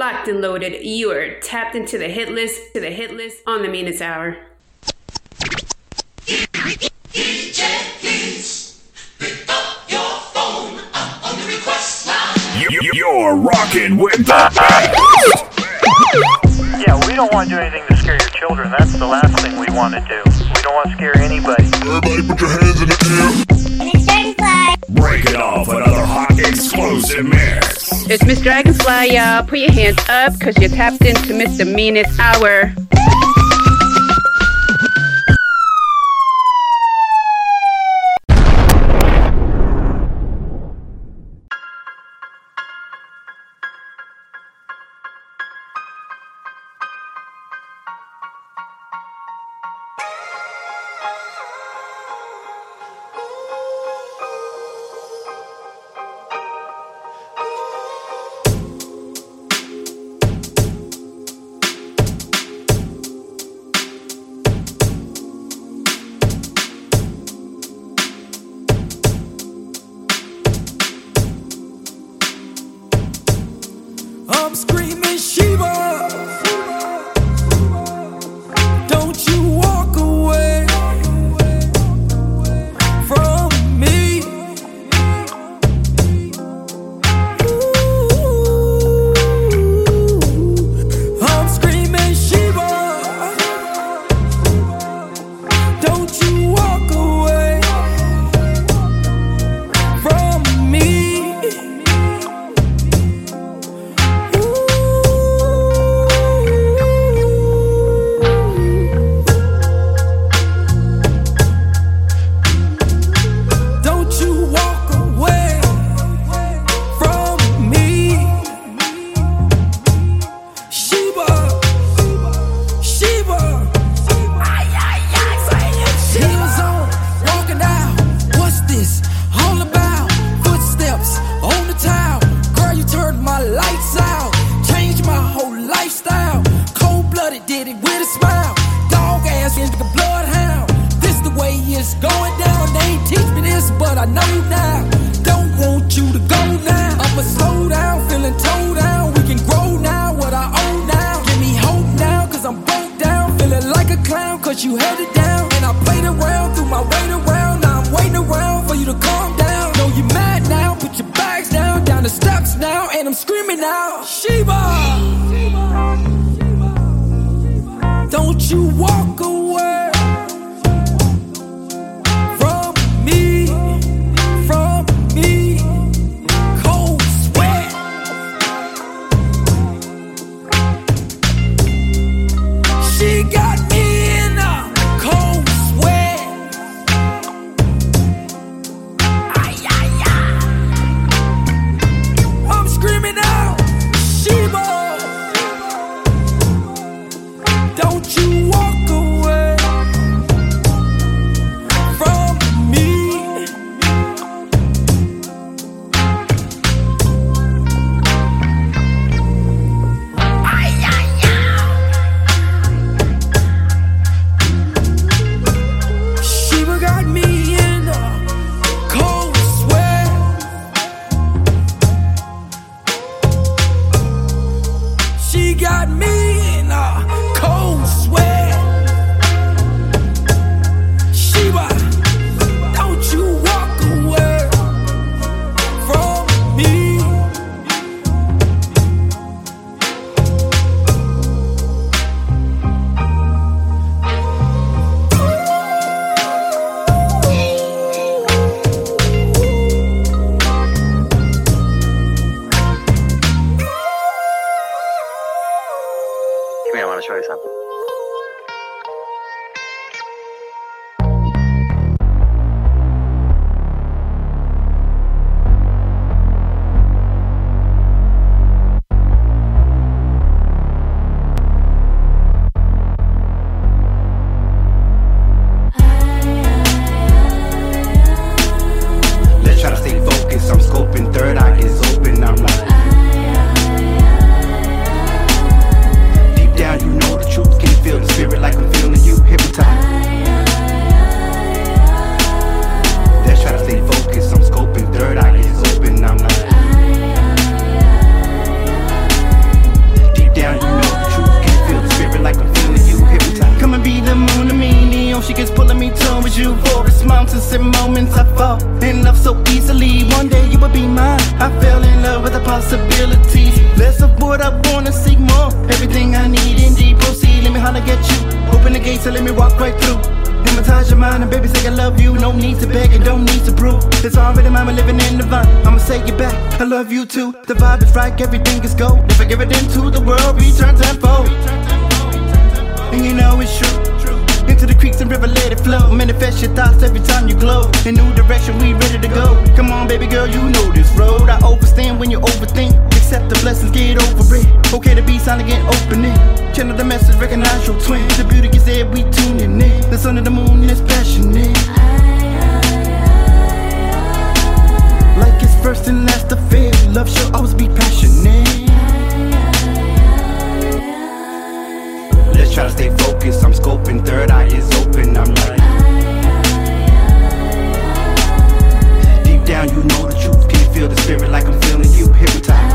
Locked and loaded, you are tapped into the hit list on the meanest hour. DJ, please pick up your phone. I'm on the request line. You're rocking with the best. Yeah, we don't want to do anything to scare your children. That's the last thing we want to do. We don't want to scare anybody. Everybody put your hands in the air. Miss Dragonfly. Break it off another hot explosive mix. It's Miss Dragonfly, y'all. Put your hands up, because you're tapped into Mr. Meanest Hour. I'm screaming Shiva. Don't you walk away from me. Ooh, I'm screaming Shiva. Don't you walk away from me. You held it down, and I played around, threw my weight around. Now I'm waiting around for you to calm down. Know you mad now, put your bags down the steps now, and I'm screaming out, Shiva. Don't you walk away from me, cold sweat. She got me. Don't you walk away from me. Shiva got me in a cold sweat. She got me in a cold sweat. Shiva, don't you walk away from me. Come here, I want to show you something. Let's try to stay focused. I'm scoping, third eye is open. I'm like, deep down, you know the truth. possibilities. Let's avoid, I wanna seek more. Everything I need, indeed, proceed. Let me holler at you. Open the gates and let me walk right through. Hypnotize your mind and baby say I love you. No need to beg and don't need to prove. It's already mama living in the vine. I'ma say it back, I love you too. The vibe is right, everything is gold. If I give it into the world, return tenfold. And you know it's true. Into the creeks and river, let it flow. Manifest your thoughts every time you glow. In new direction, we ready to go. Come on, baby girl, you know this road. I overstand when you overthink. Accept the blessings, get over it. Okay to be silent, get open it. Channel the message, recognize your twin. The beauty is there, we tuning in. The sun and the moon is passionate. Like it's first and last affair. Love should always be passionate. Let's try to stay focused, I'm scoping, third eye is open, I'm like deep down you know the truth, can you feel the spirit like I'm feeling you, hypnotized.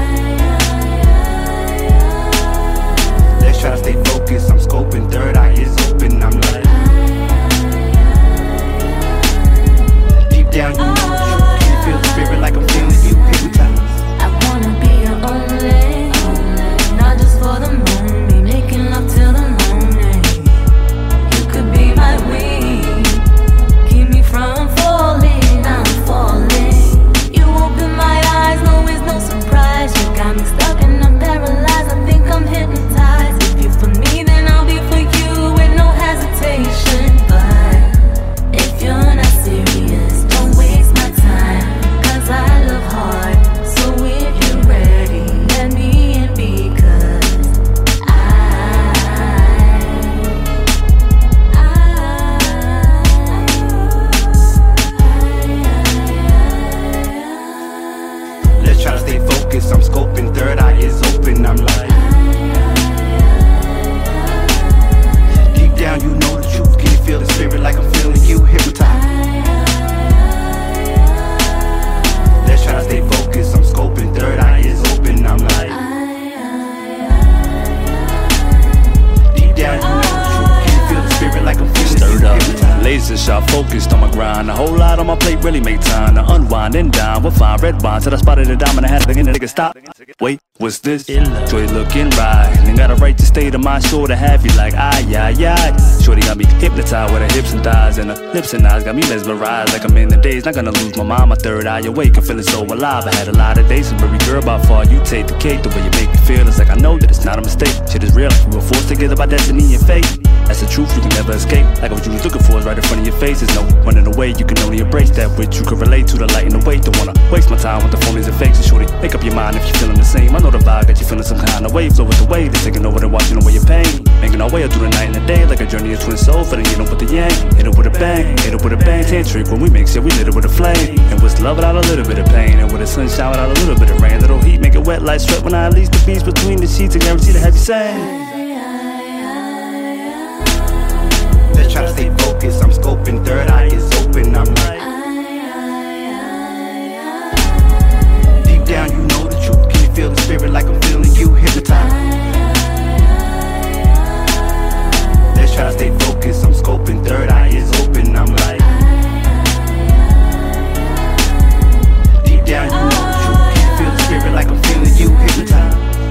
Let's try to stay focused, I'm scoping, third eye is open, I'm like deep down you know the truth, can you feel the spirit like I'm feeling you, hypnotized. I wanna be your only, not just for the moment, making love till the keep me from falling, I'm falling. You open my eyes, no, it's no surprise. You got me stuck and I'm paralyzed, I think I'm hypnotized. If you're for me, then I'll be for you with no hesitation. But if you're not serious, don't waste my time, 'cause I love hard. So if you're ready, let me in, because try to stay focused, I'm scoping, third eye is open, I'm like deep down you know the truth, can you feel the spirit like I'm feeling you, hypnotized. Let's try to stay focused, I'm scoping, third eye is open, I'm like deep down you know the truth, can you feel the spirit like I'm feeling you, hypnotized. Laser sharp focused on my grind. A whole lot on my plate really make time to unwind and dine with fine red wine. Till I spotted a diamond, I had to think a nigga stop. Wait, what's this? Joy looking right. And got a right to state of mind, sure to have you like aye. Shorty got me hypnotized with her hips and thighs, and her lips and eyes got me mesmerized like I'm in the days. Not gonna lose my mind, my third eye awake. I'm feeling so alive. I had a lot of days, so baby girl, by far you take the cake. The way you make me feel, it's like I know that it's not a mistake. Shit is real, we were forced together by destiny and fate. That's the truth, you can never escape. Like what you was looking for is right in front of your face. There's no running away, you can only embrace that which you can relate to. The light and the weight, don't wanna waste my time with the phonies and fakes. And shorty, make up your mind if you're feeling the same. I know the vibe got you feeling some kind of way. Flow with the wave, they're taking over and washing away your pain. Making our way up through the night and the day, like a journey of twin souls. Feeling you know with the yang, hit it with a bang, hit it with a bang. Tantric when we mix it, we lit it with a flame. And what's love without a little bit of pain, and with the sunshine without a little bit of rain. Little heat, make it wet like sweat when I unleash the beats between the sheets and guarantee to have you saying. Try to stay focused, I'm scoping, third eye is open, I'm like deep down you know the truth, can you feel the spirit like I'm feeling you, hypnotized. Let's try to stay focused, I'm scoping, third eye is open, I'm like deep down you know the truth, can you feel the spirit like I'm feeling you, hypnotized.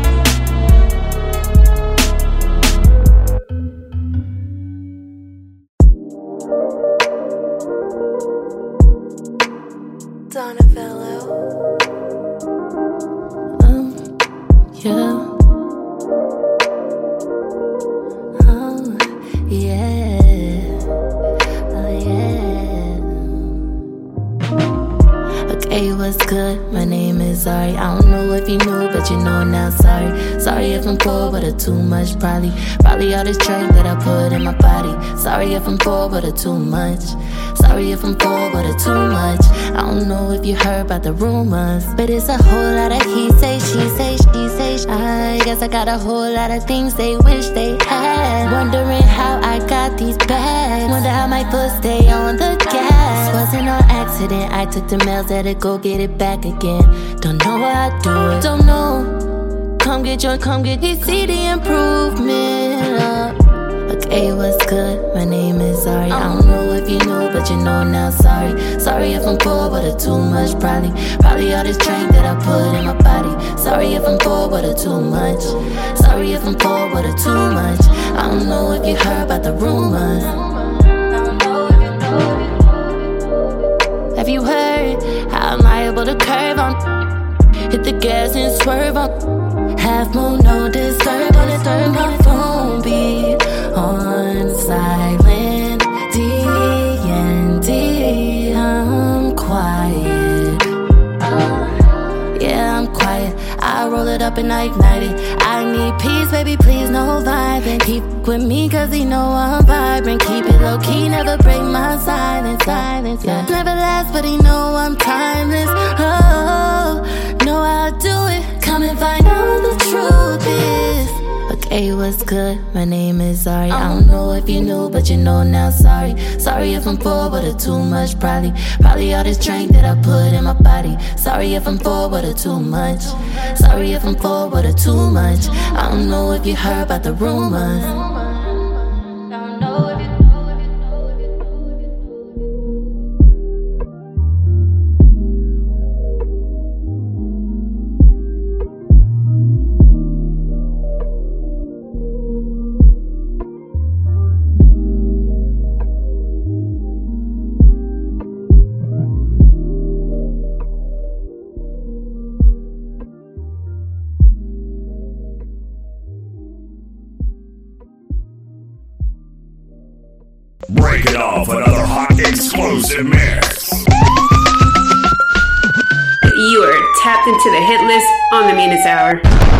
Sorry, I don't know if you knew, but you know now, sorry. Sorry if I'm poor, but too much, probably all this drink that I put in my body. Sorry if I'm poor, but too much. Sorry if I'm poor, but too much. I don't know if you heard about the rumors, but it's a whole lot of he say, she say, she say. I guess I got a whole lot of things they wish they had. Wondering how I got these bags. Wonder how my foot stay on the gas. Wasn't on accident, I took the mails, had to go get it back again. Don't know how I do it, don't know. Come get, you see the improvement. Hey, what's good? My name is Ari. I don't know if you know, but you know now. Sorry if I'm poor, but it's too much. Probably all this drink that I put in my body. Sorry if I'm poor, but it's too much. Sorry if I'm poor, but it's too much. I don't know if you heard about the rumors. Have you heard how I'm liable to curve on? Hit the gas and swerve on. Half moon, no disturb on it. My phone be on silent. D&D, I'm quiet. Yeah, I'm quiet. I roll it up and I ignite it. I need peace, baby, please, no vibing. Keep with me cause he know I'm vibrant. Keep it low key, never break my silence. Yeah. Never last, but he know I'm timeless. Oh, know how to do it. Come and find out what the truth is. Okay, what's good? My name is Ari. I don't know if you knew, but you know now. Sorry if I'm poor, but it's too much. Probably all this drink that I put in my body. Sorry if I'm poor, but it's too much. Sorry if I'm poor, but it's too much. I don't know if you heard about the rumors. Break it off, another hot explosive mix. You are tapped into the hit list on the Meanest Hour.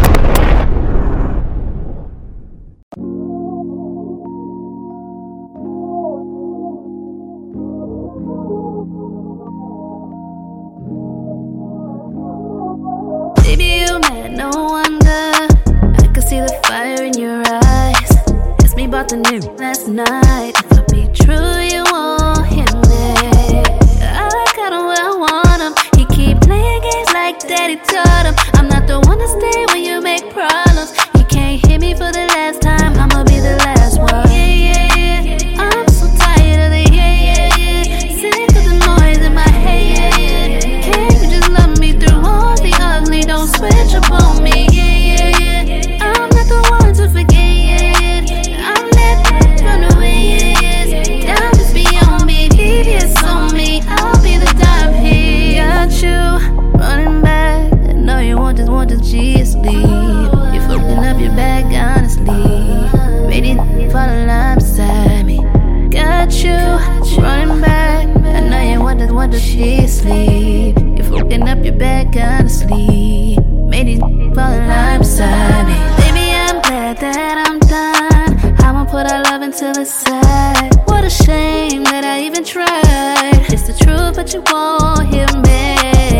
Baby, you mad, no wonder. I can see the fire in your eyes. Asked me about the new last night. If I be true, you won't hear me. I got him where I want him. He keep playing games like daddy taught him. I'm not the one to stay when you make problems. You can't hit me for the last time. I'ma be the last one. Yeah. I'm so tired of the yeah. Sick of the noise in my head. Can't you just love me through all the ugly? Don't switch up on me. Yeah. I'm not the one to forget. I'm that run away. Down just beyond me, devious on me. I'll be the time here. Got you running back. I know you want this G sleep. You fucking up your bag, honestly. Ready fall in line beside me. Got you running back. I know you want this G sleep. You fucking up your bag, honestly. Made it fall in line beside me. Baby, I'm glad that I'm done. I'ma put our love into the side. What a shame that I even tried. It's the truth, but you won't hear me.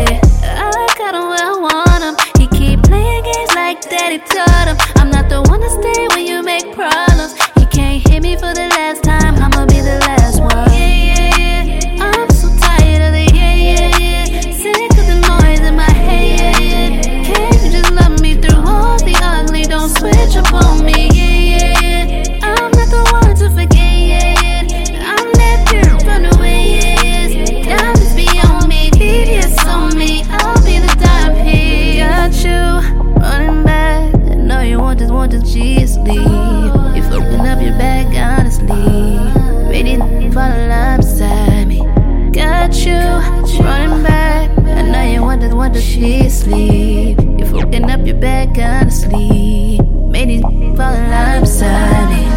I got him where I want him. He keep playing games like daddy taught him. I'm not the one to stay when you make problems. You can't hit me for the last time. I'ma be the last one. Yeah. I'm so tired of the yeah. Sick of the noise in my head. Can't you just love me through all the ugly? Don't switch up on me. Yeah. I'm not the one to forget. I'm that girl run away. Down just beyond me, devious on me. I'll be the time here. Got you running back. I know you want this G sleep. You fucking up your bag, honestly. Ready to fall in line beside me. Got you running back. I know you want this G sleep. You fucking up your bag, honestly. Made it fall in line beside me.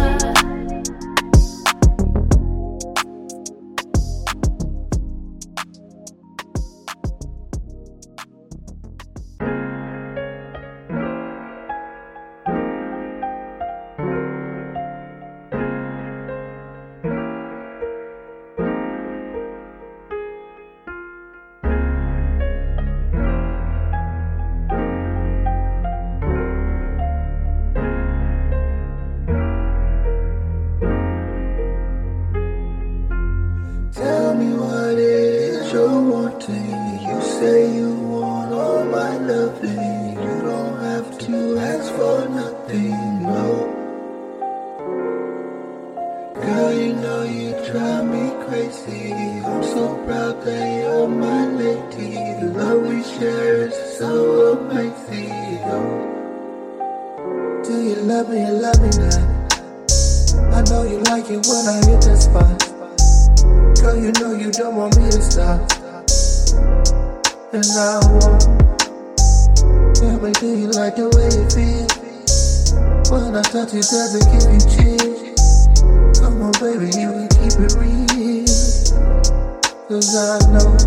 Tell me what it is you're wanting. You say you want all my loving. You don't have to ask for nothing, no. love me, you love me now. I know you like it when I hit that spot. Girl, you know you don't want me to stop. And I won't. Tell me, do you like the way it feels? When I touch it, does it give you chills? Come on, baby, you can keep it real. Cause I know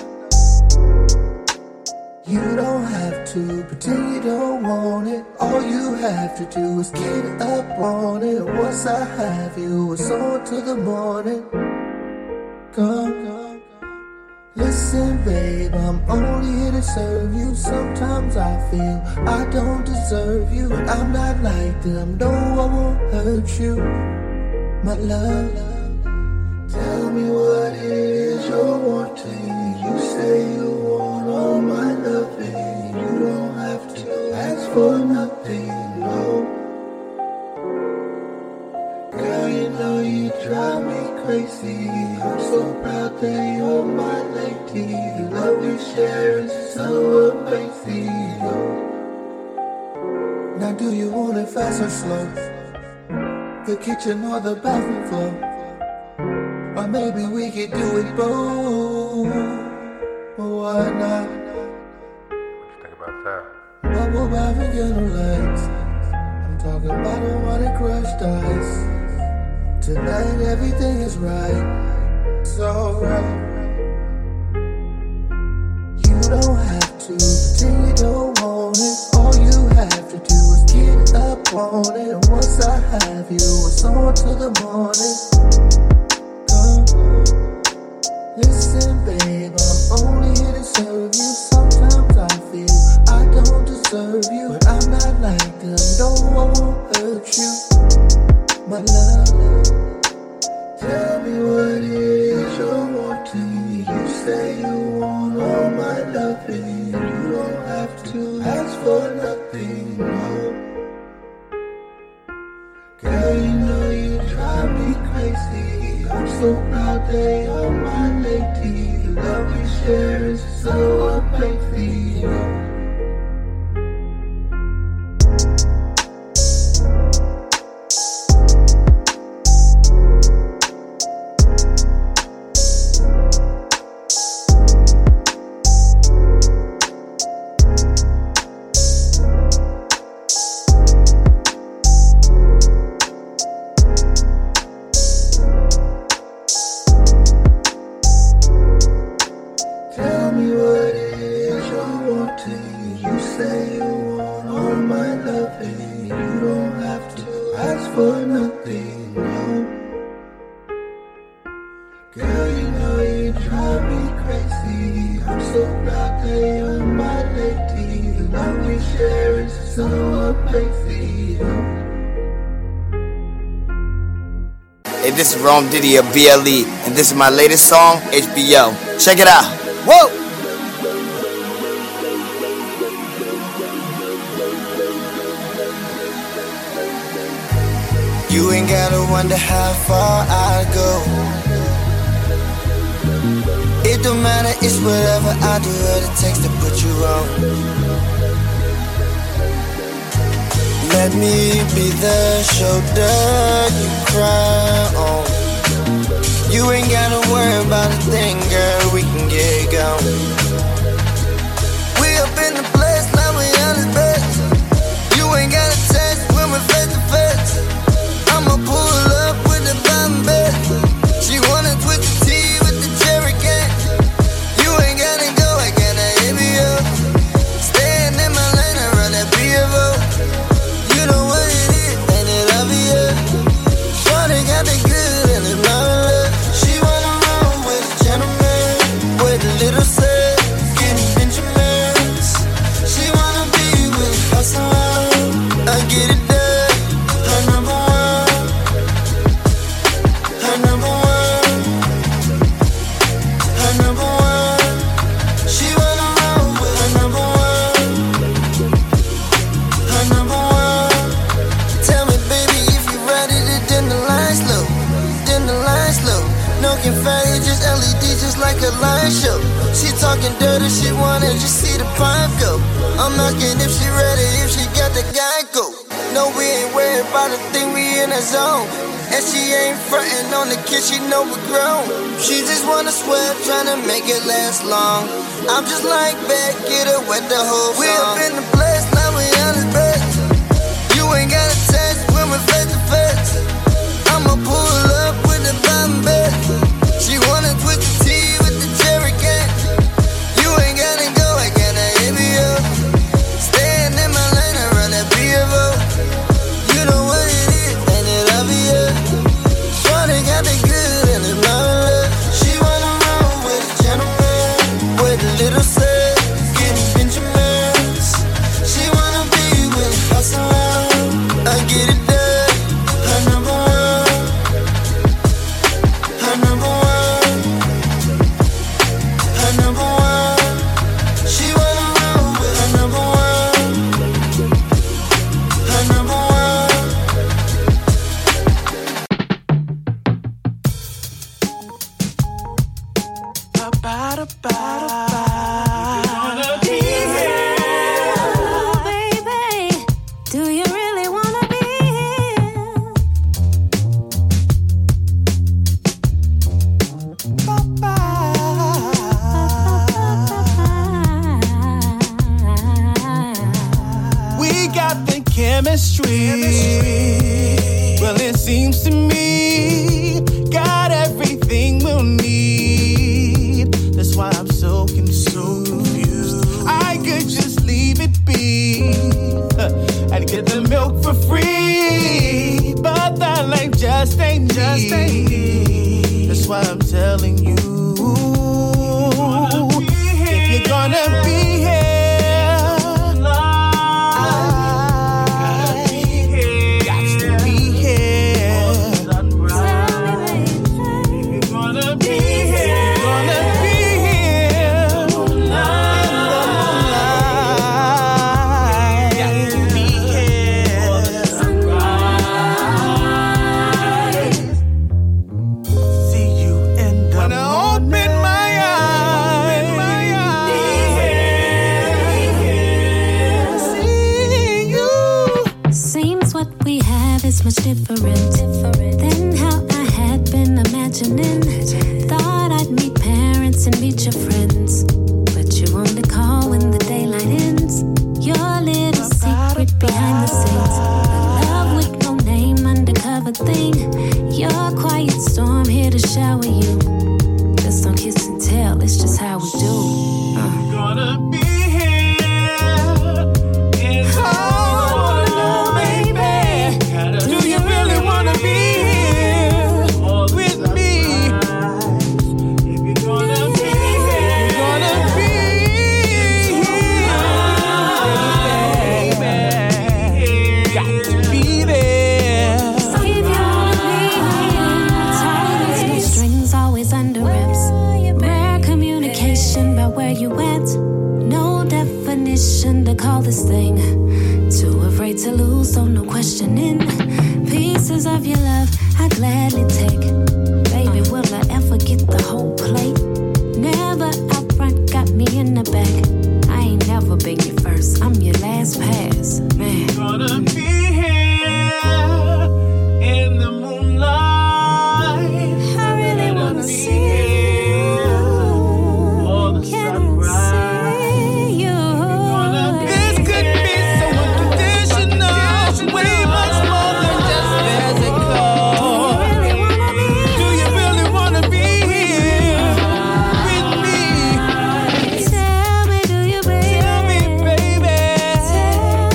you don't have to pretend you don't want it. All you have to do is get up on it. Once I have you, it's on to the morning. Come. Listen, babe, I'm only here to serve you. Sometimes I feel I don't deserve you. I'm not like them, no, I won't hurt you. My love, tell me what it is you're wanting. You say you want all my loving. You don't have to ask for nothing, no. Girl, you know you drive me crazy. I'm so proud that you're my lady. The love we share is so amazing, no. Now do you want it fast or slow? The kitchen or the bathroom floor? Or maybe we could do it both. Why not? What you think about that? What about beginner legs? I'm talking about the one that crushed ice. Tonight everything is right. It's alright. You don't have to pretend you don't want it. All you have to do is get up on it. And once I have you, it's on to the morning. Listen, babe, I'm only here to serve you. Sometimes I feel I don't deserve you, but I'm not like them. No, I won't hurt you. My love, tell me what it is you're wanting. You say you want all my loving. You don't have to ask for nothing, no. Girl, you know you drive me crazy. I'm so proud that you're my lady. The love we share is so amazing, no. Hey, this is Rome Diddy of BLE, and this is my latest song, HBO. Check it out. Whoa! You ain't gotta wonder how far I go. It don't matter, it's whatever I do, what it takes to put you on. Let me be the shoulder you cry on. You ain't gotta worry about a thing, girl, we can get going. We up in the place, now we on this bed. You ain't gotta text when we're face to face. I'ma pull up with the bomb bed. She wanna twist the tea with the cherry cake. You ain't gotta go, I gotta hit me up. Staying in my lane, I run that BFO. You know what it is, and it obvious. Shorty got the good and it's marvelous. She wanna roll with a gentleman, with a little sex, getting Benjamins. She wanna be with hustle, I get it done. Her number one, her number one, her number one. She wanna roll with her number one, her number one. No confetti, just LED, just like a light show. She talking dirty, she wanna just see the pipe go. I'm asking if she ready, if she got the guy go. No, we ain't worried about a thing, we in a zone. And she ain't frontin' on the kid, she know we grown. She just wanna sweat, tryna make it last long. I'm just like back, get her wet the whole song. We up in the place, now we on the bed. You ain't got a test when we're face to face. I'ma pull up with the bomb bed. She wanna twist the tea with the cherry can. You ain't gotta go, I gotta hit me up. Staying in my lane, I run that BFO. You know what it is, and it obvious. Shorty got the good and the love. She wanna roll with a gentleman, with a little set, getting Benjamins. She wanna be with a hustler. I get it done, her number one, her number one, her number one. She wanna roll with her number one, her number one. Baby, do you really wanna be We got the chemistry. Well, it seems to me, got everything we'll need. That's why I'm so confused. I could just leave it be and get the milk for free, but that life just ain't me. That's why I'm telling you, if you're gonna be here, Seems what we have is much different than how I had been imagining. Thought I'd meet parents and meet your friends, but you only call when the daylight ends. Your little secret behind the scenes, a love with no name, undercover thing. Your quiet storm here to shower you. Just don't kiss and tell, it's just how we do. Gonna be here in do you really wanna be here with me? If you're gonna be here, you're gonna be here, baby. Got to be there. If you wanna be tight, no strings, always under wraps. Rare communication about where you at. No definition to call this thing. Too afraid to lose, so no questioning. Pieces of your love I gladly take. Baby, will I ever get the whole plate? Never out front, got me in the back. I ain't never been your first, I'm your last pass. Man, Gonna be here in the moonlight. I really wanna see you. Can I see you? This could be so unconditional, way much more than just physical. Do you really wanna be here with me? Tell me, do you, baby? Tell me, baby. Tell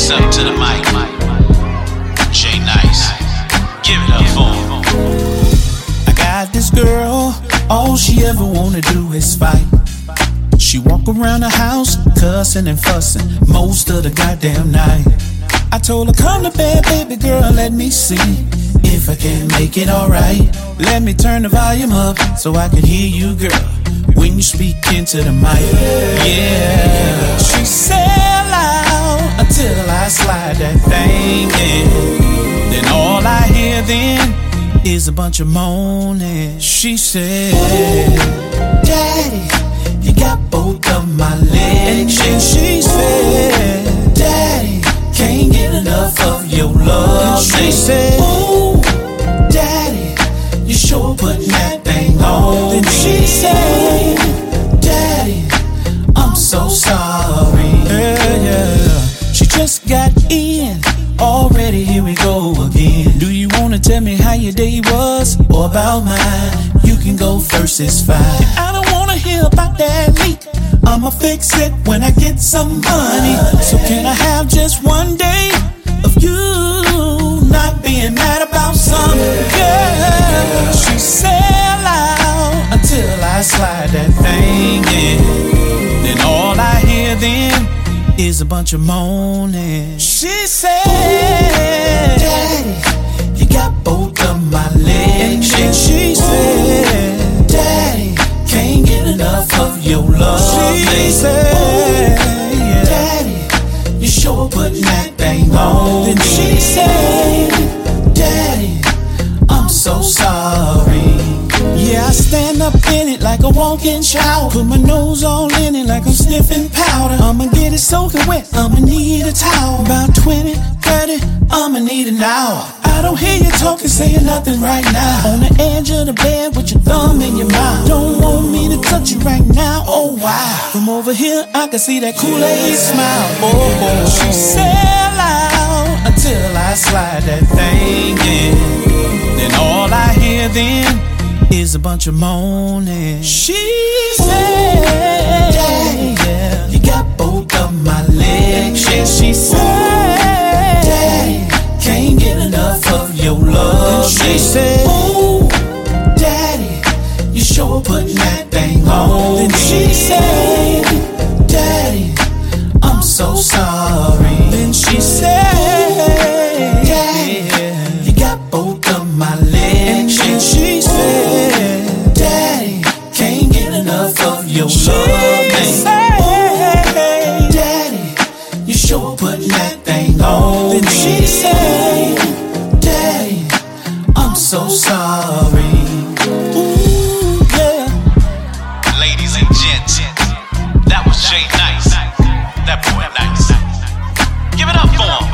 hands up to the mic. Jay Nice, give it up for him. I got this girl, all she ever wanna do is fight. She walk around the house, cussing and fussing most of the goddamn night. I told her, come to bed, baby girl, let me see if I can make it alright. Let me turn the volume up so I can hear you, girl, when you speak into the mic. Yeah, she said loud until I slide that thing in. Then all I hear then is a bunch of moaning. She said, Daddy, you got both of my legs. And she said, Daddy, can't get enough of your love. And she said, ooh, Daddy, you sure putting that thing on. Then she said, Daddy, I'm so sorry. Yeah. She just got in. Already here we go again. Do you wanna tell me how your day was, or about mine? You can go first, it's fine. I don't wanna hear about that leak. I'ma fix it when I get some money. So can I have just one day of you not being mad about something? Yeah. She said loud until I slide that thing in. Then all I hear then is a bunch of moaning. She said, Daddy, you got both of my legs. And she said, Daddy, can't get enough of your love. She said, Daddy, you sure putting that thing on. Then she said, Daddy, I'm so sorry. Yeah, I stand up in it like a walk-in shower. Put my nose all in it like I'm sniffing powder. I'ma get it soaking wet, I'ma need a towel. About 20, 30, I'ma need an hour. I don't hear you talking, saying nothing right now. On the edge of the bed with your thumb in your mouth. Don't want me to touch you right now, oh wow. From over here, I can see that Kool-Aid smile. Oh, she said loud until I slide that thing in. Then all I hear then is a bunch of moaning. She said, Daddy, yeah, you got both of my legs. And she said, Daddy, can't get enough of your love. And she said, ooh, Daddy, you sure putting that thing on. Then she said, Daddy, I'm so sorry. Then she said, Daddy, you got both of my legs. And she said, Daddy, can't get enough of your love. Daddy, you sure putting that thing on. Then she said, Daddy, I'm so sorry. Ooh, yeah. Ladies and gents, that was Jay Nice. That boy Nice. Give it up for him.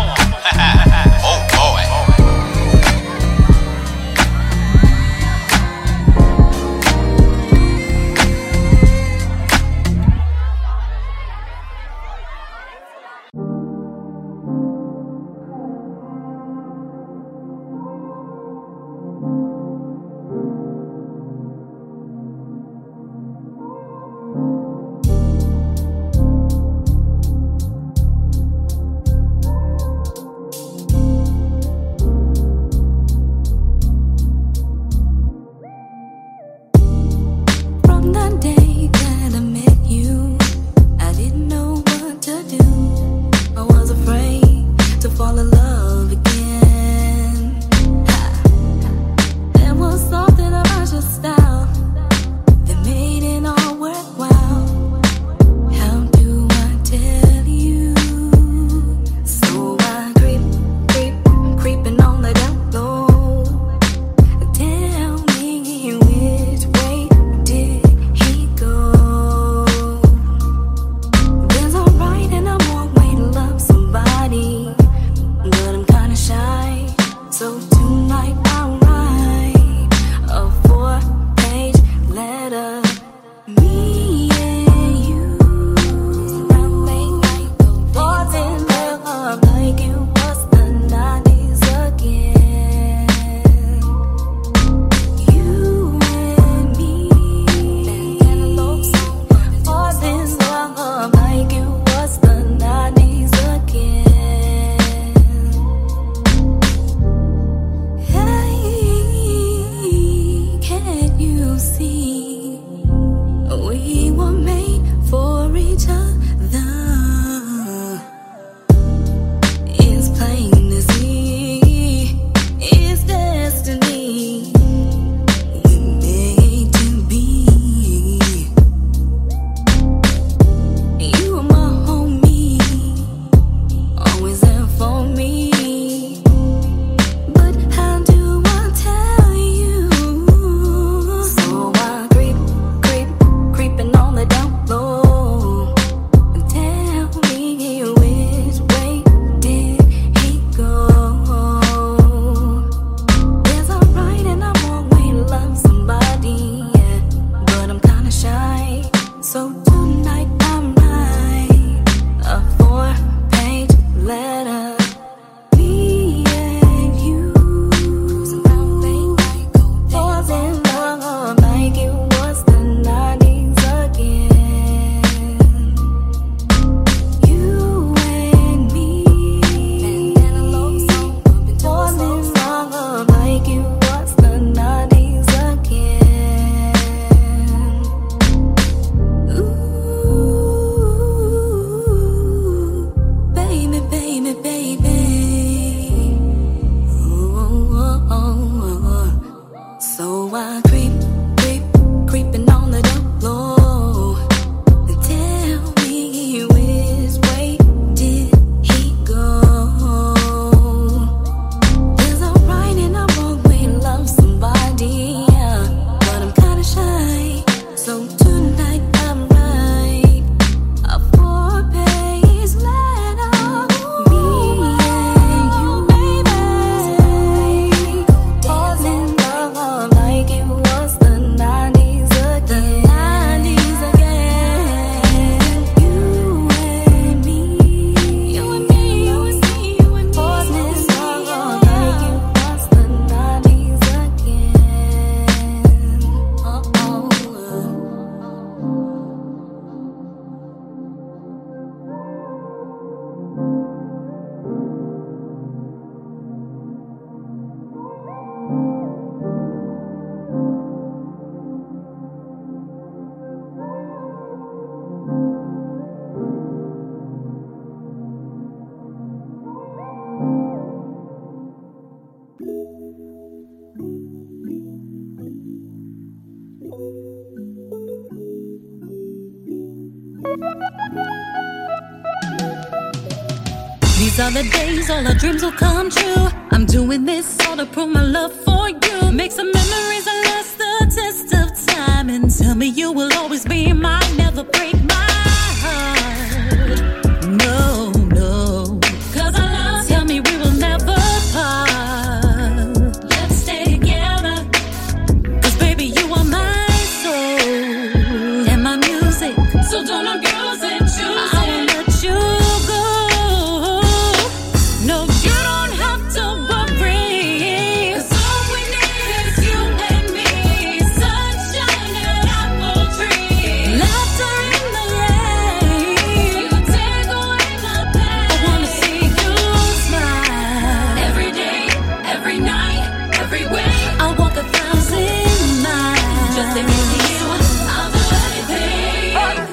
These are the days all our dreams will come true. I'm doing this all to prove my love for you. Make some memories and last the test of time. And tell me you will always be mine, never break my heart. No, no, 'cause I love. Tell me we will never part. Let's stay together, 'cause baby you are my soul and my music. So don't abuse it, choose it. I won't let you go. No, you don't have to worry, 'cause all we need is you and me. Sunshine and apple tree, laughter in the rain. You take away my pain. I wanna see you smile every day, every night, every way. I'll walk 1,000 miles just to get to you. I'll do anything.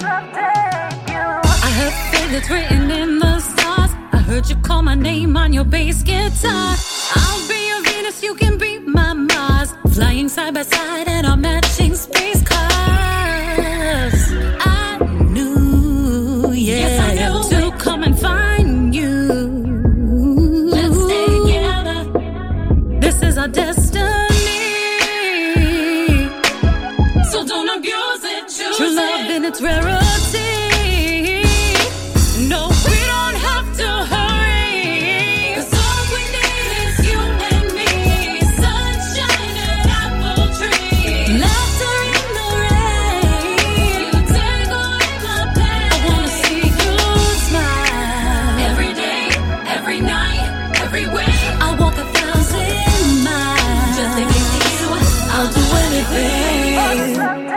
I have faith that's written in the stars. I heard you call my name on your bass guitar. I'll be your Venus, you can be my Mars. Flying side by side in our matching space cars. I knew, yeah, yes, I knew to come and find you. Let's stay together. This is our destiny. So don't abuse it, choose true love in its rarity. No, we don't have to hurry, 'cause all we need is you and me. Sunshine and apple tree, laughter in the rain. You take away my pain. I wanna see you smile every day, every night, every way. I'll walk 1,000 miles just to get to you. I'll do anything.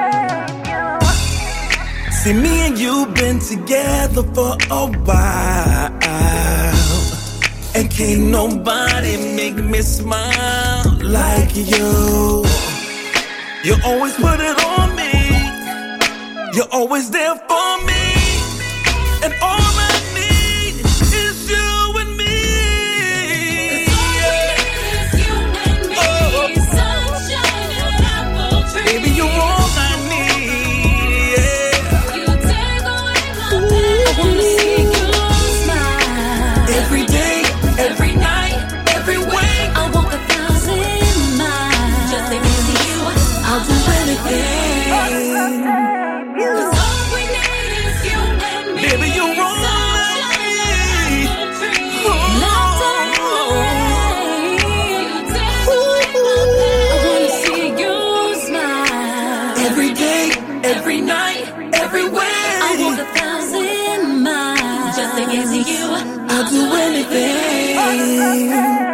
See, me and you been together for a while, and can't nobody make me smile like you. You always put it on me. You're always there for me, and all I need is you and me. 'Cause all we need is you and me. Sunshine and apple tree. Baby, you're all I need. Yeah. You take away my pain. I wanna see you smile every day, every night, every way. I'll walk 1,000 miles just to get to you. I'll do anything. 'Cause all we need is you and me. Baby, you're all I need. Laughter in the rain. You take away my pain. I wanna see you smile every day, every night, every way. I'll walk 1,000 miles just to get to you. I'll do anything.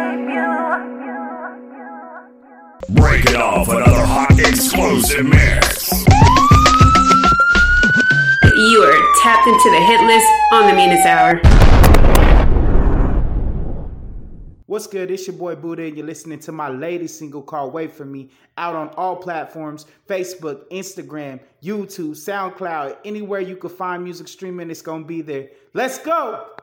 Break it off, another hot explosive mix. You are tapped into the hit list on the Meanest Hour. What's good? It's your boy Buddha, and you're listening to my latest single called Wait For Me, out on all platforms, Facebook, Instagram, YouTube, SoundCloud, anywhere you can find music streaming, it's gonna be there. Let's go!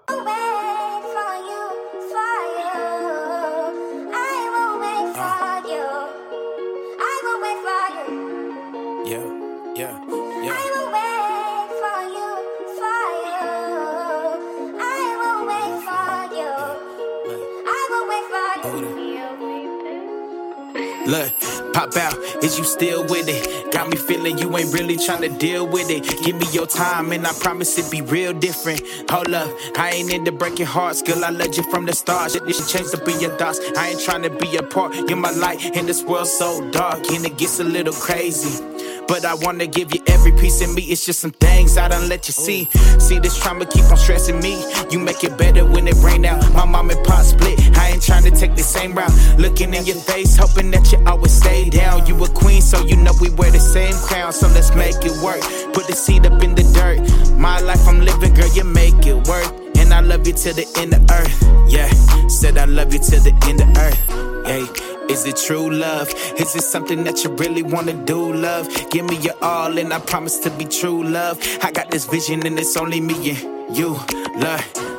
Look, pop out, is you still with it? Got me feeling you ain't really trying to deal with it. Give me your time and I promise it be real different. Hold up, I ain't into breaking hearts, girl, I loved you from the start. Shit changed up in your thoughts, I ain't trying to be a part. You're my light in this world so dark, and it gets a little crazy. But I wanna give you every piece of me. It's just some things I done let you see. See this trauma keep on stressing me. You make it better when it rain out. My mom and pop split, I ain't trying to take the same route. Looking in your face, hoping that you always stay down. You a queen, so you know we wear the same crown. So let's make it work. Put the seed up in the dirt. My life I'm living, girl, you make it work. And I love you till the end of earth. Yeah, said I love you till the end of earth. Hey, is it true love? Is it something that you really wanna do, love? Give me your all and I promise to be true, love. I got this vision and it's only me and you, love.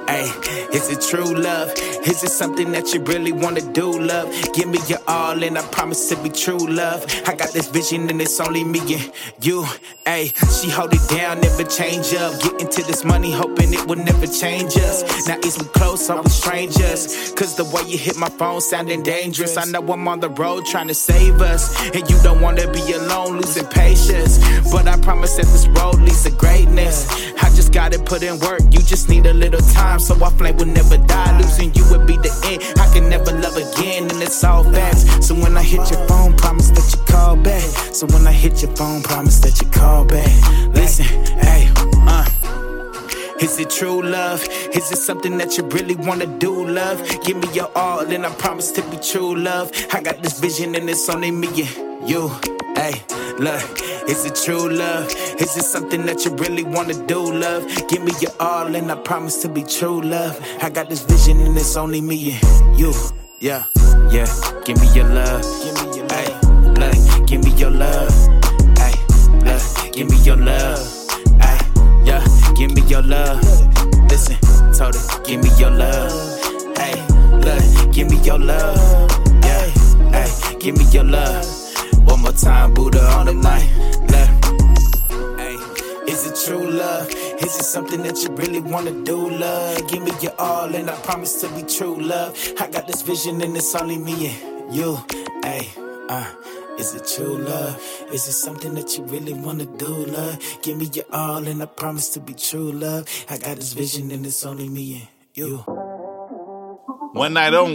Ay, is it true love? Is it something that you really wanna do, love? Give me your all and I promise to be true love. I got this vision and it's only me and you. Ay, she hold it down, never change up. Get into this money, hoping it will never change us. Now is we close, are we strangers? Cause the way you hit my phone sounding dangerous. I know I'm on the road trying to save us, and you don't wanna be alone, losing patience. But I promise that this road leads to greatness. I just gotta put in work, you just need a little time. So our flame will never die, losing you would be the end. I can never love again, and it's all facts. So when I hit your phone, promise that you call back. So when I hit your phone, promise that you call back. Listen, hey, is it true love? Is it something that you really wanna do, love? Give me your all and I promise to be true love. I got this vision and it's only me and you. Hey, look, is it true love? Is it something that you really wanna do, love? Give me your all and I promise to be true love. I got this vision and it's only me and you. Yeah, yeah, give me your love. Give me your love. Ay, look, give me your love. Ay, look, give me your love. Ay, yeah, give me your love. Listen, told her, give me your love. Hey, look, give me your love. Yeah, hey, give me your love. One more time, Buddha on the night. Look, hey, is it true love? Is it something that you really wanna do, love? Give me your all and I promise to be true, love. I got this vision and it's only me and you. Hey, is it true love? Is it something that you really wanna do, love? Give me your all and I promise to be true, love. I got this vision and it's only me and you. One night only.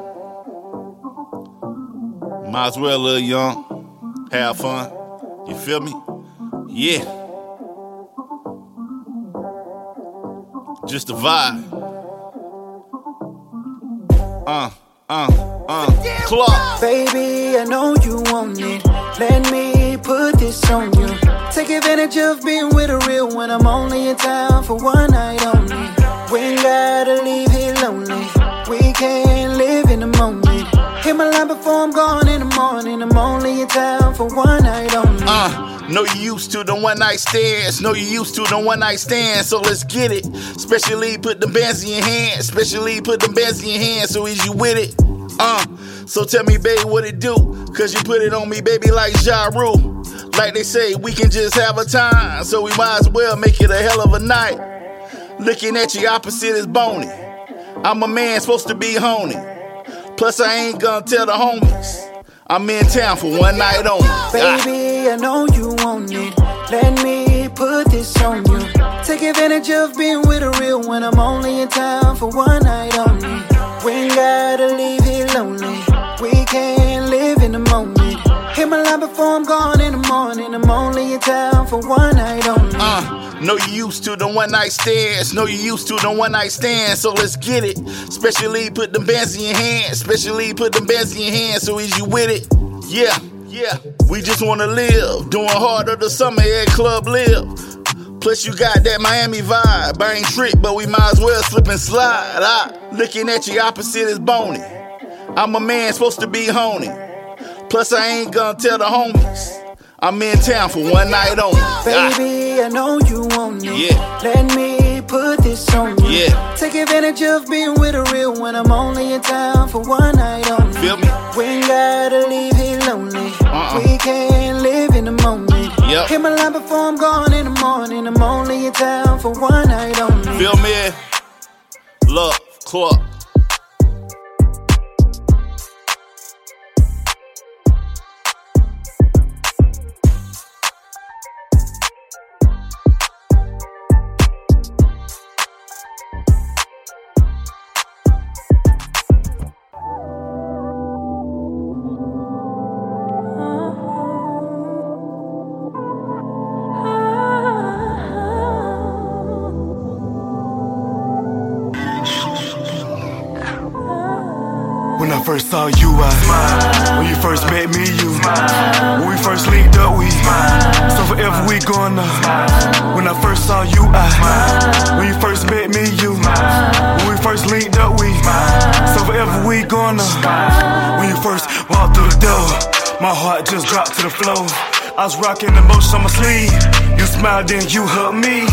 Might as well, little young. Have fun. You feel me? Yeah. Just a vibe. Clark. Baby, I know you want it. Let me put this on you. Take advantage of being with a real one. I'm only in town for one night only. We ain't gotta leave here lonely. We can live in the moment. Hit my line before I'm gone in the morning. I'm only in town for one night only. Know you used to the one night stands. Know you used to the one night stands. So let's get it. Especially put the bands in your hand. Especially put the bands in your hand. So is you with it? So tell me, baby, what it do? Cause you put it on me, baby, like Ja Rule. Like they say, we can just have a time. So we might as well make it a hell of a night. Looking at you opposite is bony. I'm a man supposed to be honey. Plus I ain't gonna tell the homies I'm in town for one night only. Baby, I know you want it. Let me put this on you. Take advantage of being with a real one. I'm only in town for one night only. We ain't gotta leave here lonely. We can live in the moment. Hit my line before I'm gone in the morning. I'm only in town for one night only. Know you used to the one night stands. Know you used to the one night stands. So let's get it. Especially put them bands in your hand. Especially put them bands in your hand. So is you with it? Yeah, yeah. We just wanna live. Doing hard of the summer at Club Live. Plus you got that Miami vibe. I ain't trick, but we might as well slip and slide. Looking at you opposite is bony. I'm a man supposed to be honey. Plus I ain't gonna tell the homies I'm in town for one night only. Baby, I know you want it. Yeah. Let me put this on you. Yeah. Take advantage of being with a real one. I'm only in town for one night only. Feel me? We ain't gotta leave here lonely. We can live in the moment. Yep. Hit my line before I'm gone in the morning. I'm only in town for one night only. Feel me? Love, Clark. When I first saw you, I smiled. When you first met me, you smiled. When we first linked up, we smiled. So forever we gonna. When I first saw you, I smiled. When you first met me, you smiled. When we first linked up, we smiled. So forever we gonna. When you first walked through the door, my heart just dropped to the floor. I was rocking the most on my sleeve. You smiled, then you hugged me.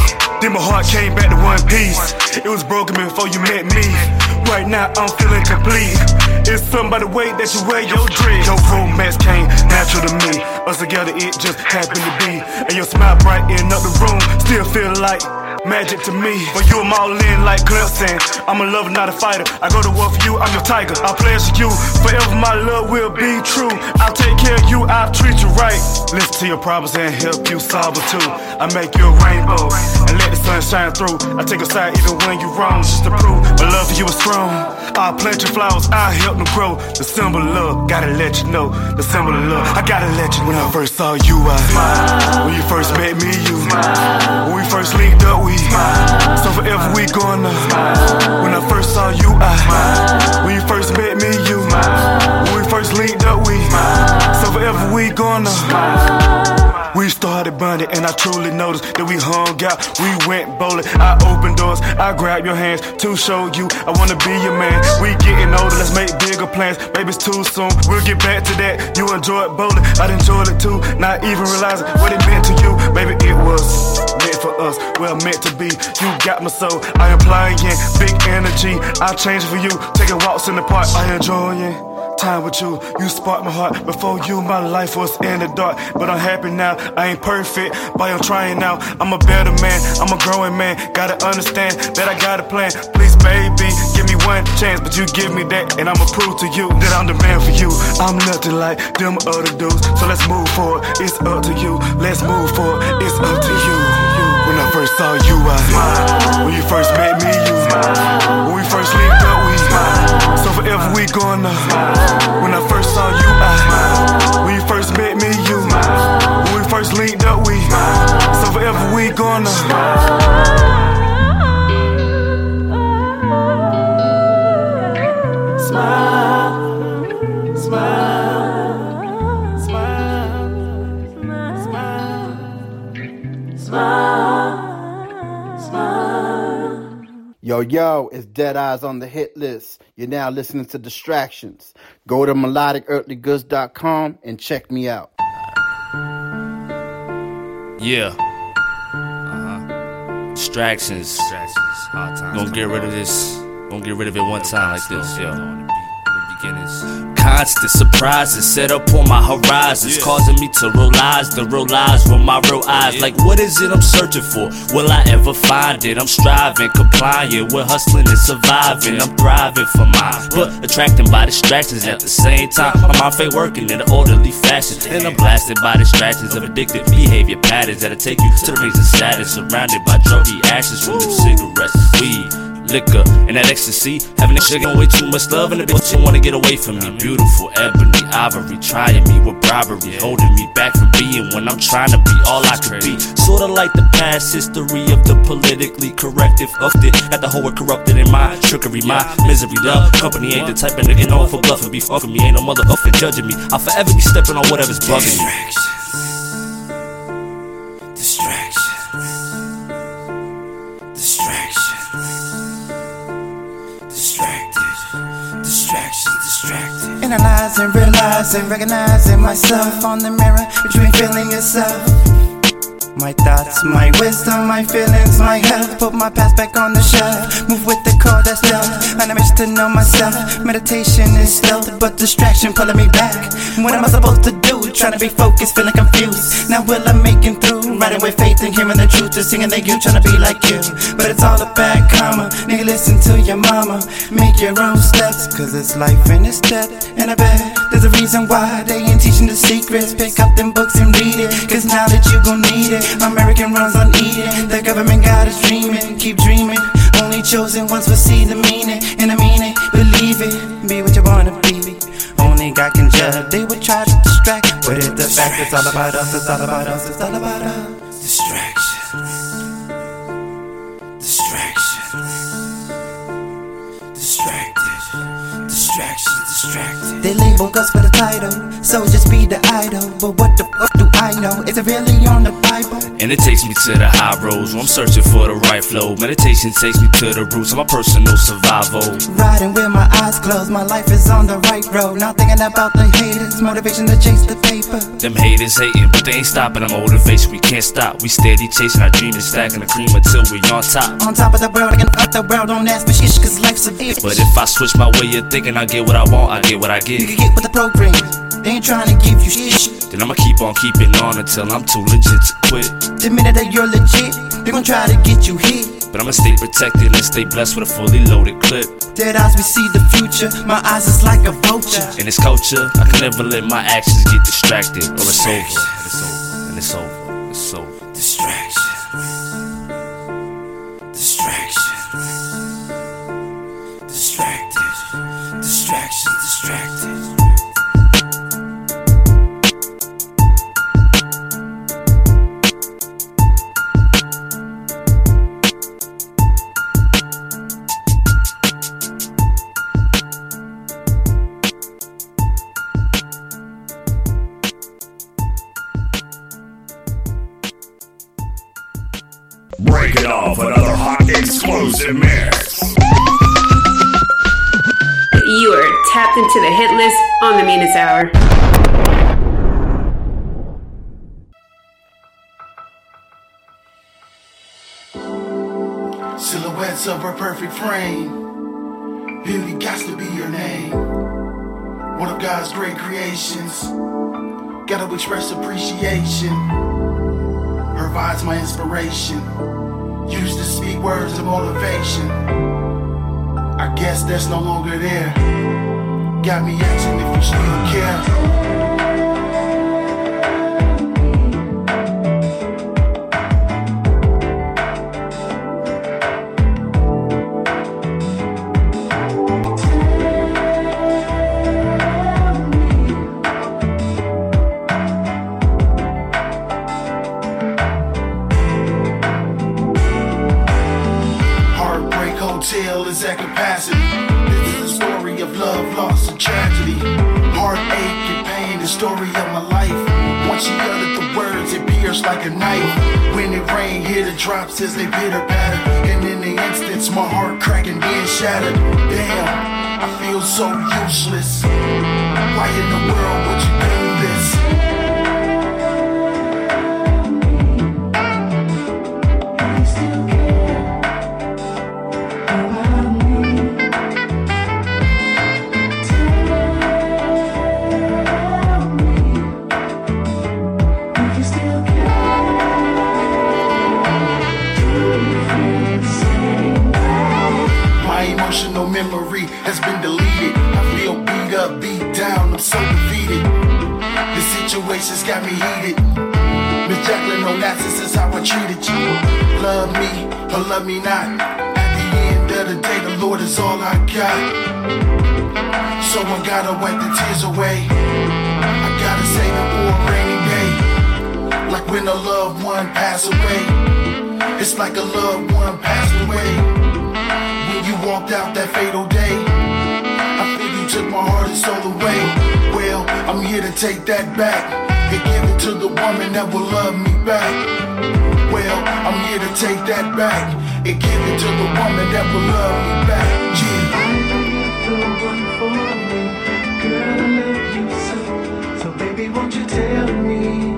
Then my heart came back to one piece. It was broken before you met me. Right now I'm feeling complete. It's something by the way that you wear your dress. Your romance came natural to me. Us together it just happened to be. And your smile brighten up the room. Still feel like magic to me. But you I'm all in like Clemson. I'm a lover, not a fighter. I go to war for you, I'm your tiger. I'll pledge to you, forever my love will be true. I'll take care of you, I'll treat you right. Listen to your problems and help you solve it too. I make you a rainbow and let the sun shine through. I take a side even when you wrong, just to prove my love for you is strong. I'll plant your flowers, I'll help them grow. The symbol of love, gotta let you know. The symbol of love, I gotta let you know. When I first saw you, I smiled. When you first met me, you smiled. When we first linked up, we smiled. So forever we gonna smile. When I first saw you, I smiled. When you first met me, you smiled. When we first linked up, we smiled. So forever we gonna smile. We started bonding and I truly noticed that we hung out, we went bowling. I opened doors, I grabbed your hands to show you I wanna be your man. We getting older, let's make bigger plans. Maybe it's too soon, we'll get back to that. You enjoyed bowling, I enjoyed it too. Not even realizing what it meant to you. Maybe it was meant for us, well meant to be. You got my soul, I am applying big energy. I change for you, taking walks in the park. I enjoying time with you, you sparked my heart. Before you, my life was in the dark. But I'm happy now, I ain't perfect, but I'm trying now. I'm a better man, I'm a growing man. Gotta understand that I got a plan. Please, baby, give me one chance. But you give me that, and I'ma prove to you that I'm the man for you. I'm nothing like them other dudes, so let's move forward, it's up to you. Let's move forward, it's up to you. When I first saw you, I smiled. When you first met me, you smiled. When we first linked up, we smiled. So forever we gonna smile. When I first saw you, I smiled. When you first met me, you smiled. When we first linked up, we smiled. So forever we gonna smile. Yo, it's Dead Eyes on the hit list. You're now listening to Distractions. Go to melodicearthlygoods.com and check me out. Yeah. Distractions. Gonna get rid of this. Gonna get rid of it one time like this, yo. Constant surprises set up on my horizons, causing me to realize the real lies with my real eyes. Like, what is it I'm searching for? Will I ever find it? I'm striving, complying, we're hustling and surviving. I'm thriving for mine, but attracted by distractions at the same time. My mind ain't working in an orderly fashion, and I'm blasted by distractions of addictive behavior patterns that'll take you to the reason status. Surrounded by druggy ashes from them cigarettes, weed, liquor, and that ecstasy. Having a sugar way too much love and a bitch you wanna get away from me. Beautiful ebony ivory, trying me with bribery, holding me back from being when I'm trying to be all I could be. Sorta like the past history of the politically correct. If fucked it, got the whole world corrupted in my trickery, my misery. Love company ain't the type of nigga known for bluffing. Be fucking me, ain't no motherfucker judging me. I'll forever be stepping on whatever's bugging me. Analyzing, realizing, recognizing myself on the mirror between feeling yourself. My thoughts, my wisdom, my feelings, my health. Put my past back on the shelf. Move with the core that's left. I never used to know myself. Meditation is stealth, but distraction pulling me back. What am I supposed to do? Trying to be focused, feeling confused. Now will I make it through? Riding with faith and hearing the truth. Just singing that you trying to be like you. But it's all a bad karma. Nigga, listen to your mama. Make your own steps, cause it's life and it's death. And I bet there's a reason why they ain't teaching the secrets. Pick up them books and read it, cause now that you gon' need it. American runs uneaten. The government got us dreaming. Keep dreaming. Only chosen ones will see the meaning. And I mean it, believe it. Be what you wanna be. Only God can judge. They would try to distract, but it's the fact it's all about us. It's all about us. It's all about us. Distraction. Distraction. Distracted. Distracted. Distracted. They label us for the title, so just be the idol. But what the fuck do I know? Is it really on the Bible? And it takes me to the high roads where I'm searching for the right flow. Meditation takes me to the roots of my personal survival. Riding with my eyes closed, my life is on the right road. Not thinking about the haters, motivation to chase the paper. Them haters hating, but they ain't stopping the motivation. We can't stop, we steady chasing our dream and stacking the cream until we on top. On top of the world, I can up the world, don't ask me shit, cause life's a bitch. But if I switch my way of thinking, I get what I want, I get what I get. You can get with the program, they ain't trying to give you shit. Then I'ma keep on keeping on until I'm too legit to quit. The minute that you're legit, they gon' try to get you hit. But I'ma stay protected and stay blessed with a fully loaded clip. Dead eyes, we see the future, my eyes is like a vulture. In this culture, I can never let my actions get distracted. Or it's over, and it's over, it's over. Distraction. Distraction. Distracted. Distraction, distracted. Break it off, another hot explosive mix. You are tapped into the hit list on the Meanest Hour. Silhouettes of her perfect frame. Beauty got to be your name. One of God's great creations. Gotta express appreciation. Her vibe's my inspiration. Used to speak words of motivation. I guess that's no longer there. Got me asking if you still care. Is at capacity. This is a story of love, loss, and tragedy. Heartache and pain, the story of my life. Once she uttered the words, it pierced like a knife. When it rained, hear the drops as they pitter patter. And in the instance, my heart cracking, being shattered. Damn, I feel so useless. Why in the world would you do this? Memory has been deleted. I feel beat up, beat down, I'm so defeated. The situation's got me heated. Miss Jacqueline Onassis is how I treated you. Love me or love me not. At the end of the day, the Lord is all I got. So I gotta wipe the tears away. I gotta save it for a rainy day. Like when a loved one passed away. It's like a loved one passed away. You walked out that fatal day. I feel you took my heart and soul away. Well, I'm here to take that back and give it to the woman that will love me back. Well, I'm here to take that back and give it to the woman that will love me back. Yeah. I know you're the one for me. Girl, I love you so. So baby, won't you tell me?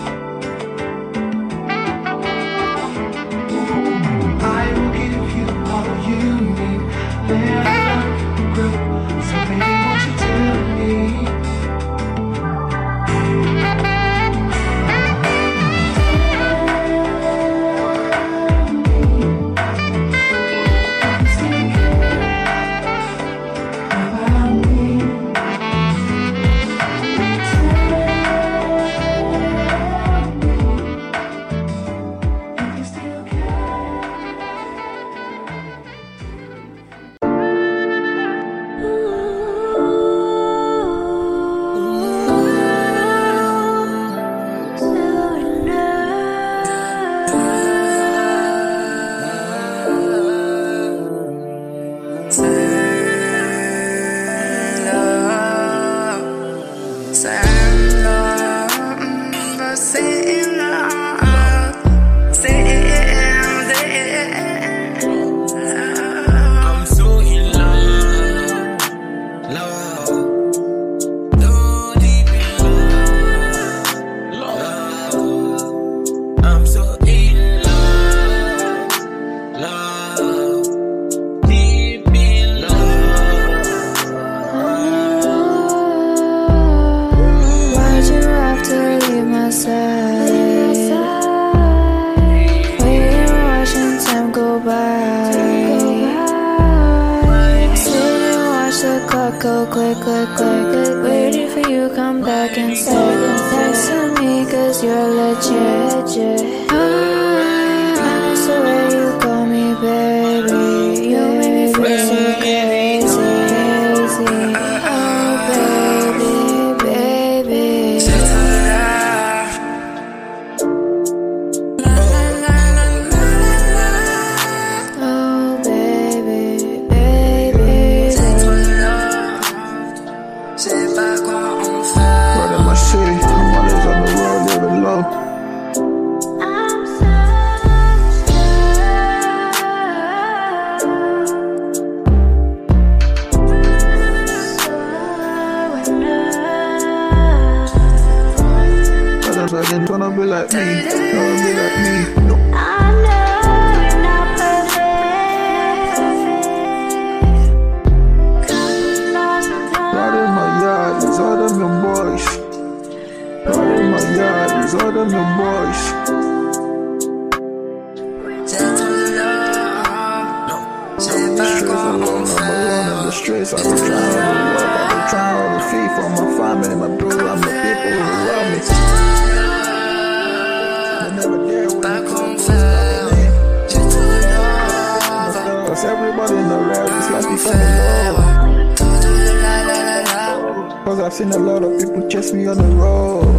I will give you all you need. Let our love grow. So baby, won't you tell me? About me. go quick, quick, quick. Waiting for you, come back and say text to me, cause you're legit. That's the way you call me, baby. You make me feel so crazy. Oh, baby, baby. Gonna be like me, gonna be like me. I know you're not perfect. Right in my yard, it's all them young boys. Right in my yard, it's all them young boys. On the streets, I've been trying to love, I've been trying to feed for my family, my bro, and the people who love me. Cause everybody in the rap is like we fell in love. Cause I've seen a lot of people chase me on the road.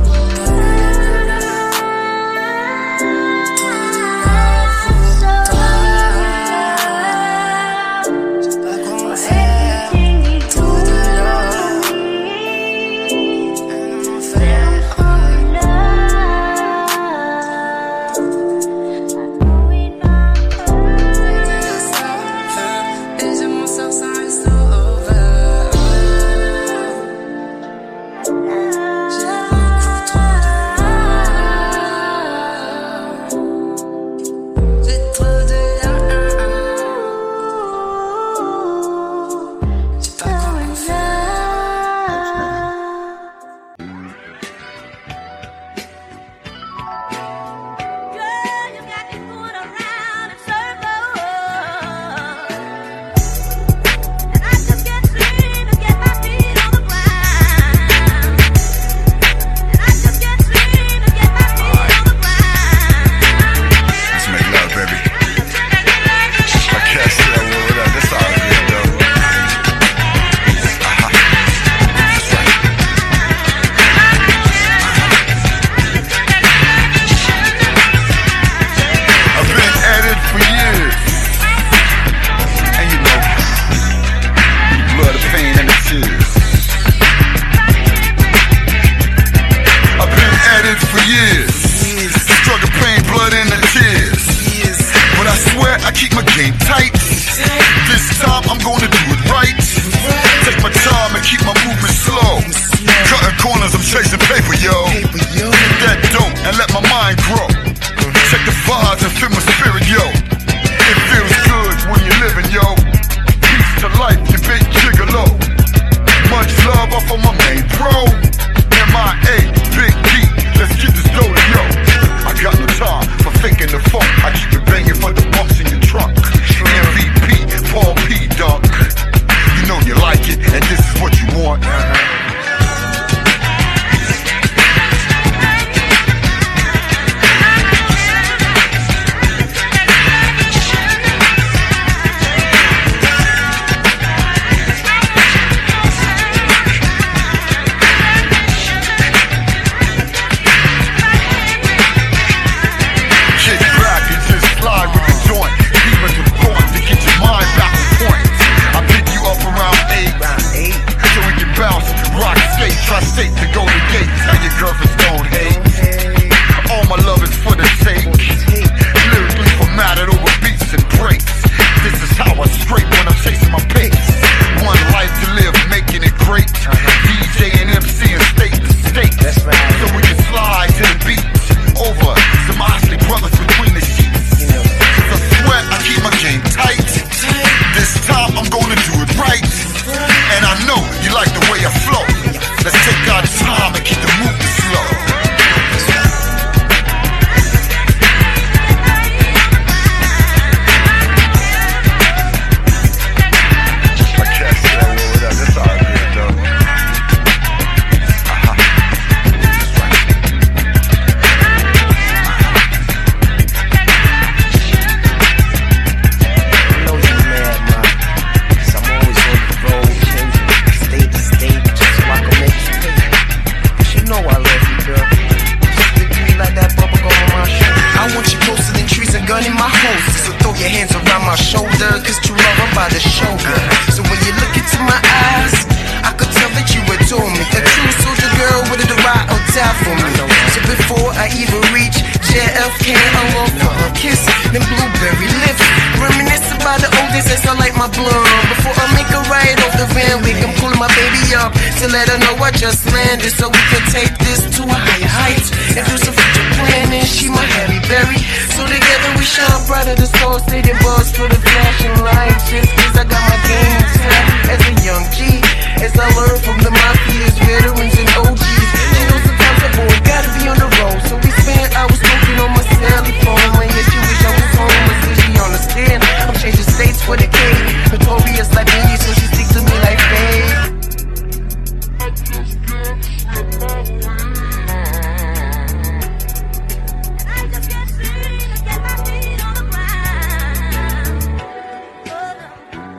the shoulder. So when you look into my eyes, I could tell that you adore me. A true soldier girl with a ride or die for me. So before I even reach JFK, I long for her kiss, them blueberry lips. Reminisce about the old days as I light my blunt. Before I make a ride off the van wig, I'm pulling my baby up to let her know I just landed, so we can take this to a higher height and do some future planning. She my Halle Berry, so together we shine brighter. The soul stadium buzz for the flashing lights.